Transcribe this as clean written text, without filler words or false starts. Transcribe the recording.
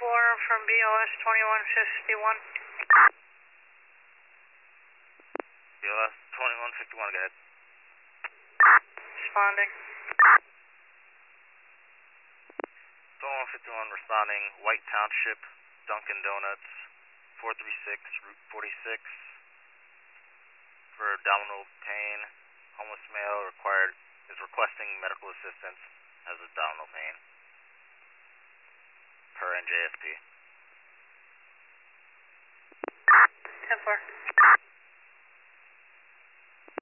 Warren from BOS 2151. BOS 2151, go ahead. Responding. 2151 responding, White Township, Dunkin' Donuts, 436, Route 46. For abdominal pain, homeless male is requesting medical assistance, has abdominal pain, per NJSP.